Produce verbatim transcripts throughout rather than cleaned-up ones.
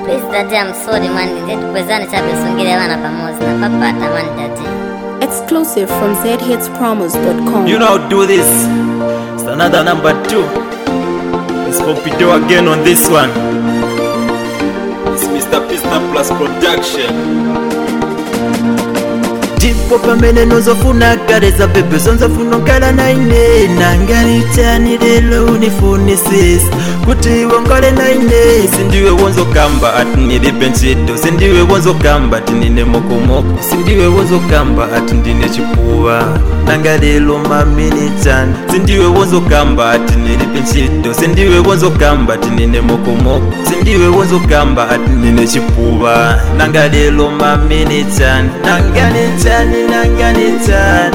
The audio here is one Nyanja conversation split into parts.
Please daddy, I'm sorry man, nitupezane chape sungile wana pamoja na papa atamani daddy. Exclusive from z hits promos dot com. You know how to do this. It's another number two. It's Pompidou again on this one. It's Mister Pista Plus Production. Tipo pamene nozofuna gareza bebe sonza funo kala na ine nangani chani lelo unifunisisi kuti wongole na ine sindiwe wonzo kamba ati nilibe nchito sindiwe wonzo kamba ati nine mokomoko sindiwe wonzo kamba ati ndine chipuwa nanga lelo mamini chani sindiwe wonzo kamba ati nilibe nchito sindiwe wonzo kamba ati nine mokomoko sindiwe wonzo kamba ati nine chipuwa nanga lelo mamini chani nangani chani nangani chani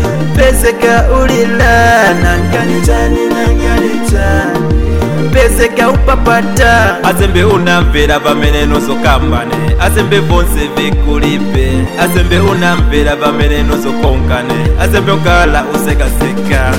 peseka ulila nangani chani nangani chani peseka upapata azembe unamvera pamene nozokambane azembe vonse vikulipe azembe unamvera pamene nozokonkane azembe ukala usekaseka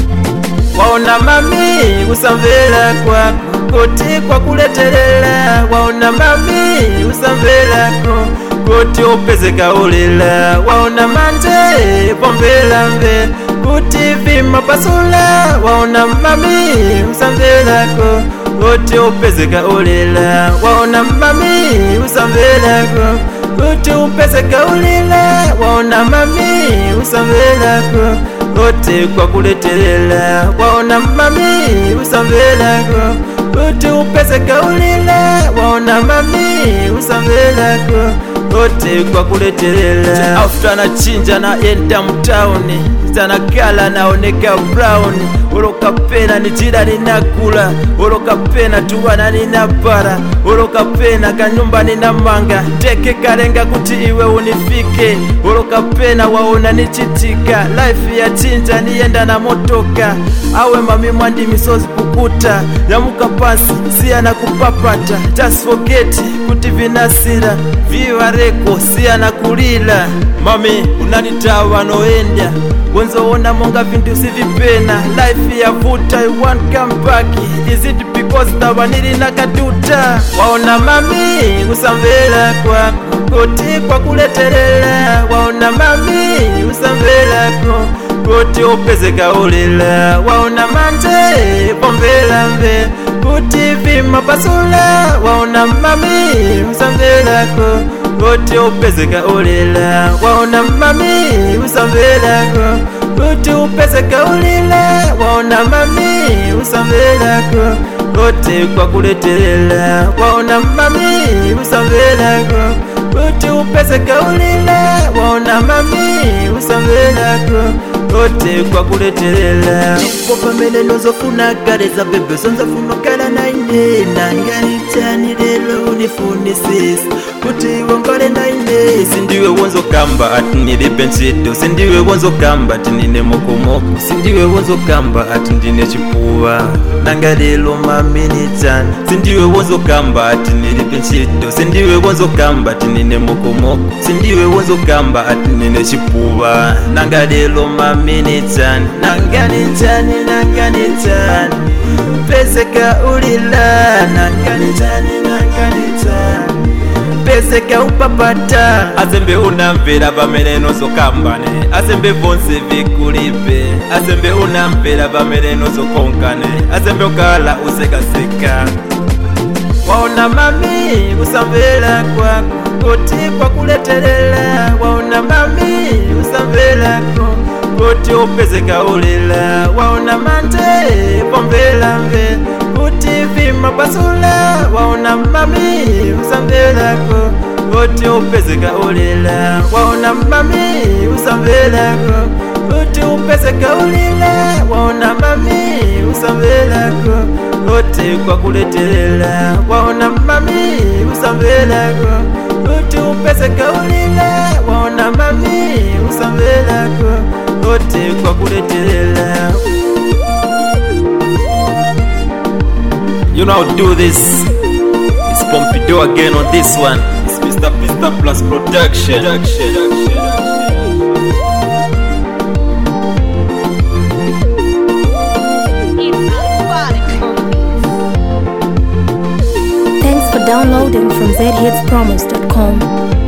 waona mami usamvera kwako kuti kwakuletelela waona mami usamvera kwako kuti upezeka ulila waona manje pombela mve kuti vima pasula waona mami usamvelako kuti upezeka ulila waona mami usamvelako kuti upezeka ulila waona mami usamvelako kuti kwakuletelela waona mami usamvelako kuti upezeka ulila waona mami usamvelako kuti kwakuletelela after na chinja na enda mtauni sana kala naoneka brown uloka pena ni jira ninakula uloka pena tuwana ninapara uloka pena kanyumba ninamanga teke karenga kuti iwe unifike uloka pena waona nichitika life ya chinja nienda na motoka awe mami mwandi misozi pukuta yamuka pasi siya na kupapata just forget kuti vinasira viva reko siya na kulila mami unanitawa noenda Wenzo ona monga vindu sivipena life ya vuta I want come back is it because tawaniri nakatuta waona mami usamvela kwako kuti kwakuletelela waona mami usamvela kwako kuti upezeka ulila waona manje pombela mve kuti vima pasula waona mami usamvela kwako kuti upezeka ulila waona mami usamvelako kuti upezeka ulila waona mami usamvelako kuti kwakuletelela waona mami usamvelako kuti upezeka ulila waona mami usamvelako kuti kwakuletelela popa mene nozofuna gareza bebe sonza funo kala na ine nangani chani lelo unifunisisi kuti wongole na ine sindiwe wonzo kamba ati nilibe nchito sindiwe wonzo kamba ati nine mokomoko sindiwe wonzo kamba ati ndine chipuwa nanga lelo mamini chani sindiwe wonzo kamba ati nilibe nchito sindiwe wonzo kamba ati nine mokomoko sindiwe wonzo kamba ati nine chipuwa nanga lelo mamini chani nangani chani nangani chani peseka ulila nangani chani nangani chani peseka upapata azembe unamvera pamene nozokambane azembe vonse vikulipe azembe unamvera pamene nozokonkane azembe ukala usekaseka waona mami usamvera kwako kuti kwakuletelela waona mami usamvera kwako kuti upezeka ulila waona manje pombela mve kuti vima pasula waona mami usamvelako kuti upezeka ulila waona mami usamvelako kuti upezeka ulila waona mami usamvelako kuti kwakuletelela waona mami usamvelako kuti upezeka ulila waona mami usamvelako kuti kwakuletelela. You know how to do this. It's Pompidou again on this one. It's Mister Pista Plus Production. Thanks for Downloading from z hits promos dot com.